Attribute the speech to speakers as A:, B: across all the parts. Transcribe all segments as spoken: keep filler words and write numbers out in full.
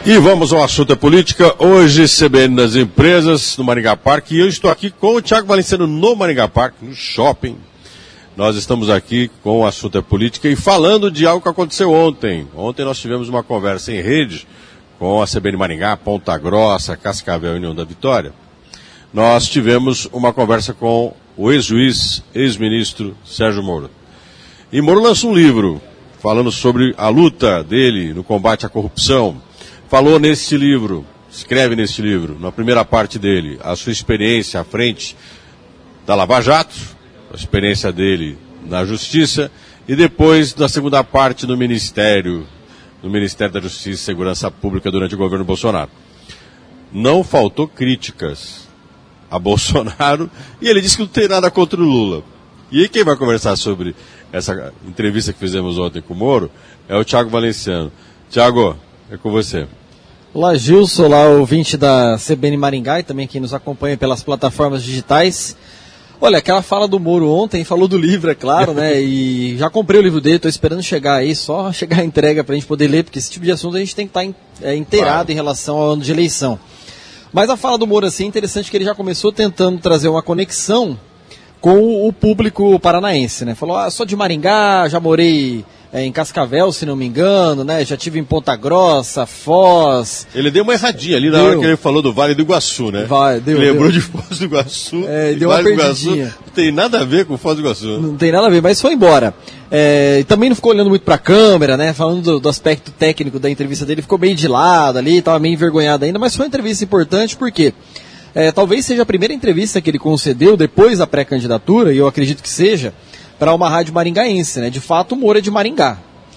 A: E vamos ao assunto da política. Hoje, C B N das empresas no Maringá Parque. E eu estou aqui com o Thiago Valenciano no Maringá Parque, no shopping. Nós estamos aqui com o assunto da política e falando de algo que aconteceu ontem. Ontem nós tivemos uma conversa em rede com a C B N Maringá, Ponta Grossa, Cascavel e União da Vitória. Nós tivemos uma conversa com o ex-juiz, ex-ministro Sérgio Moro. E Moro lançou um livro falando sobre a luta dele no combate à corrupção. Falou nesse livro, escreve nesse livro, na primeira parte dele, a sua experiência à frente da Lava Jato, a experiência dele na Justiça, e depois, na segunda parte, no Ministério, no Ministério da Justiça e Segurança Pública durante o governo Bolsonaro. Não faltou críticas a Bolsonaro, e ele disse que não tem nada contra o Lula. E aí quem vai conversar sobre essa entrevista que fizemos ontem com o Moro é o Thiago Valenciano. Thiago, é com você.
B: Olá, Gilson, olá, ouvinte da C B N Maringá e também quem nos acompanha pelas plataformas digitais. Olha, aquela fala do Moro ontem, falou do livro, é claro, né, e já comprei o livro dele, estou esperando chegar aí, só chegar a entrega para a gente poder ler, porque esse tipo de assunto a gente tem que estar é, inteirado claro. Em relação ao ano de eleição. Mas a fala do Moro, assim, é interessante que ele já começou tentando trazer uma conexão com o público paranaense, né, falou, ah, sou de Maringá, já morei... É, em Cascavel, se não me engano, né? Já tive em Ponta Grossa, Foz.
A: Ele deu uma erradinha ali na deu. hora que ele falou do Vale do Iguaçu, né?
B: Vai, deu,
A: Lembrou
B: deu.
A: de Foz do Iguaçu.
B: É, deu vale uma perdidinha.
A: Iguaçu, não tem nada a ver com Foz do Iguaçu.
B: Não tem nada a ver, mas foi embora. É, e também não ficou olhando muito pra câmera, né? Falando do, do aspecto técnico da entrevista dele, ficou meio de lado ali, tava meio envergonhado ainda, mas foi uma entrevista importante porque é, talvez seja a primeira entrevista que ele concedeu depois da pré-candidatura, e eu acredito que seja, para uma rádio maringaense, né? De fato, o Moro é de Maringá.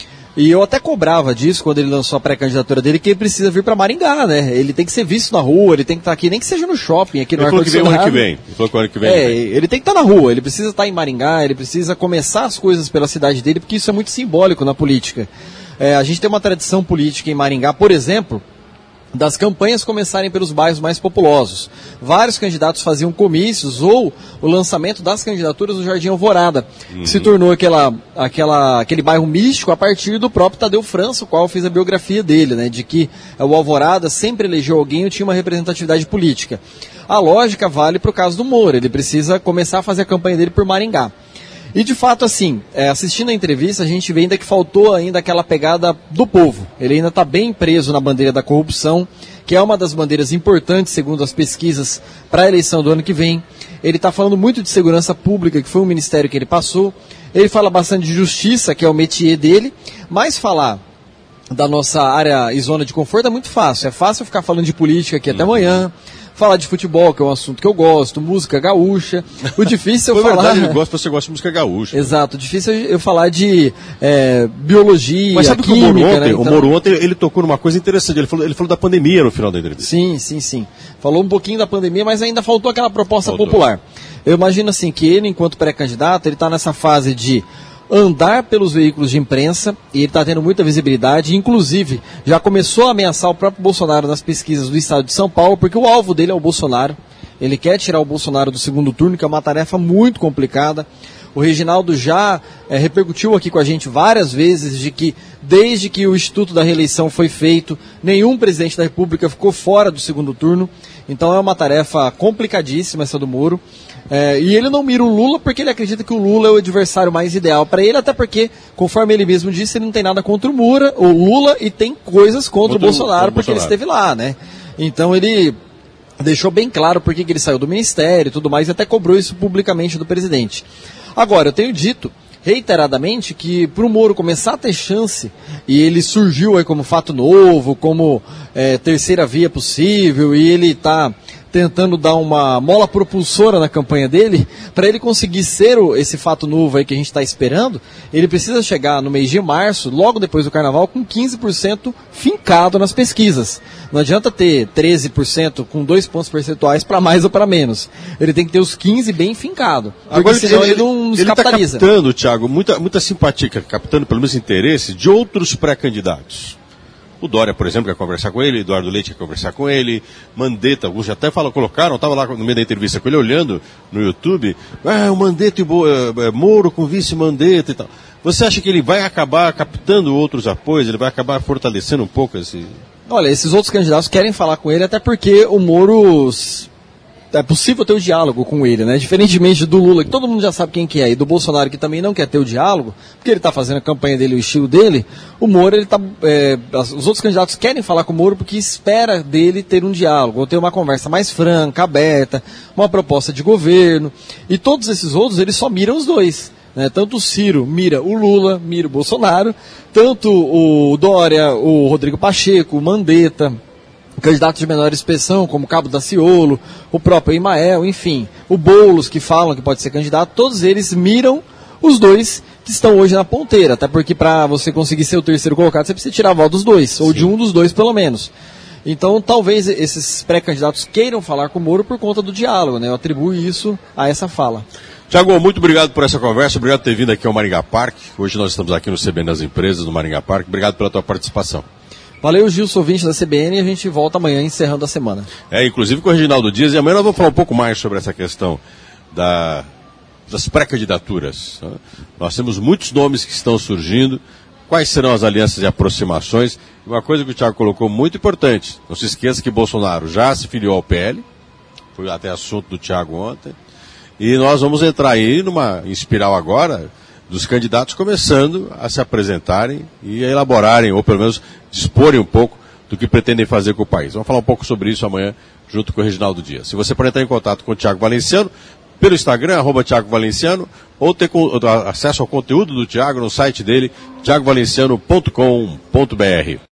B: E eu até cobrava disso quando ele lançou a pré-candidatura dele, que ele precisa vir para Maringá, né? Ele tem que ser visto na rua, ele tem que estar aqui, nem que seja no shopping, aqui no ar-condicionado.
A: Ele falou que vem o ano que vem. Ele falou que o ano que vem.
B: É, ele tem que estar na rua, ele precisa estar em Maringá, ele precisa começar as coisas pela cidade dele, porque isso é muito simbólico na política. É, a gente tem uma tradição política em Maringá, por exemplo, das campanhas começarem pelos bairros mais populosos. Vários candidatos faziam comícios ou o lançamento das candidaturas do Jardim Alvorada, uhum. que se tornou aquela, aquela, aquele bairro místico a partir do próprio Tadeu França, o qual eu fiz a biografia dele, né, de que o Alvorada sempre elegeu alguém e tinha uma representatividade política. A lógica vale para o caso do Moro, ele precisa começar a fazer a campanha dele por Maringá. E de fato, assim, é, assistindo a entrevista, a gente vê ainda que faltou ainda aquela pegada do povo. Ele ainda está bem preso na bandeira da corrupção, que é uma das bandeiras importantes, segundo as pesquisas, para a eleição do ano que vem. Ele está falando muito de segurança pública, que foi um ministério que ele passou. Ele fala bastante de justiça, que é o métier dele, mas falar da nossa área e zona de conforto é muito fácil. É fácil ficar falando de política aqui até amanhã. Falar de futebol, que é um assunto que eu gosto, música gaúcha. O difícil é eu falar...
A: verdade, eu gosto, você gosta de música gaúcha.
B: Exato, o difícil é eu falar de é, biologia,
A: mas sabe
B: química,
A: que o Moro ontem,
B: né? Então...
A: o Moro ontem ele tocou numa coisa interessante, ele falou, ele falou da pandemia no final da entrevista.
B: Sim, sim, sim. Falou um pouquinho da pandemia, mas ainda faltou aquela proposta
A: faltou.
B: popular. Eu imagino assim, que ele, enquanto pré-candidato, ele está nessa fase de andar pelos veículos de imprensa, e ele está tendo muita visibilidade, inclusive já começou a ameaçar o próprio Bolsonaro nas pesquisas do estado de São Paulo, porque o alvo dele é o Bolsonaro. Ele quer tirar o Bolsonaro do segundo turno, que é uma tarefa muito complicada. O Reginaldo já é, repercutiu aqui com a gente várias vezes de que, desde que o Instituto da Reeleição foi feito, nenhum presidente da República ficou fora do segundo turno. Então é uma tarefa complicadíssima essa do Moro. É, e ele não mira o Lula porque ele acredita que o Lula é o adversário mais ideal para ele, até porque, conforme ele mesmo disse, ele não tem nada contra o, Mura, o Lula e tem coisas contra, contra o Bolsonaro, o, porque Bolsonaro. Ele esteve lá, né? Então ele deixou bem claro por que ele saiu do ministério e tudo mais, e até cobrou isso publicamente do presidente. Agora, eu tenho dito reiteradamente que para o Moro começar a ter chance, e ele surgiu aí como fato novo, como é, terceira via possível, e ele está tentando dar uma mola propulsora na campanha dele, para ele conseguir ser o, esse fato novo aí que a gente está esperando, ele precisa chegar no mês de março, logo depois do carnaval, com quinze por cento fincado nas pesquisas. Não adianta ter treze por cento com dois pontos percentuais para mais ou para menos. Ele tem que ter os quinze por cento bem fincado, porque
A: agora,
B: senão ele,
A: ele
B: não nos
A: ele
B: capitaliza.
A: Ele está captando, Thiago, muita, muita simpatia, captando pelo menos interesse de outros pré-candidatos. O Dória, por exemplo, quer conversar com ele, Eduardo Leite quer conversar com ele, Mandetta, alguns já até falam, colocaram, estava lá no meio da entrevista com ele, olhando no YouTube, ah, o Mandetta e Bo, é, Moro com vice Mandetta e tal. Você acha que ele vai acabar captando outros apoios, ele vai acabar fortalecendo um pouco esse...
B: Olha, esses outros candidatos querem falar com ele, até porque o Moro... É possível ter o diálogo com ele, né? Diferentemente do Lula, que todo mundo já sabe quem que é, e do Bolsonaro, que também não quer ter o diálogo, porque ele está fazendo a campanha dele, o estilo dele, o Moro, ele tá, é, os outros candidatos querem falar com o Moro porque espera dele ter um diálogo, ou ter uma conversa mais franca, aberta, uma proposta de governo, e todos esses outros, eles só miram os dois. Né? Tanto o Ciro mira o Lula, mira o Bolsonaro, tanto o Dória, o Rodrigo Pacheco, o Mandetta, candidatos de menor expressão, como o Cabo Daciolo, o próprio Imael, enfim, o Boulos, que falam que pode ser candidato, todos eles miram os dois que estão hoje na ponteira, até porque para você conseguir ser o terceiro colocado, você precisa tirar a voz dos dois, Sim. ou de um dos dois pelo menos. Então, talvez esses pré-candidatos queiram falar com o Moro por conta do diálogo, né? Eu atribuo isso a essa fala.
A: Tiago, muito obrigado por essa conversa, obrigado por ter vindo aqui ao Maringá Parque. Hoje nós estamos aqui no C B N das Empresas, no Maringá Parque. Obrigado pela tua participação.
B: Valeu, Gilson, ouvinte da C B N, e a gente volta amanhã encerrando a semana.
A: É, inclusive com o Reginaldo Dias, e amanhã nós vamos falar um pouco mais sobre essa questão da, das pré-candidaturas. Né? Nós temos muitos nomes que estão surgindo, quais serão as alianças e aproximações. E uma coisa que o Thiago colocou muito importante, não se esqueça que Bolsonaro já se filiou ao P L, foi até assunto do Thiago ontem, e nós vamos entrar aí numa espiral agora dos candidatos começando a se apresentarem e a elaborarem, ou pelo menos disporem um pouco do que pretendem fazer com o país. Vamos falar um pouco sobre isso amanhã, junto com o Reginaldo Dias. Se você pode entrar em contato com o Thiago Valenciano, pelo Instagram, arroba Thiago Valenciano, ou ter acesso ao conteúdo do Thiago no site dele, thiago valenciano ponto com ponto br.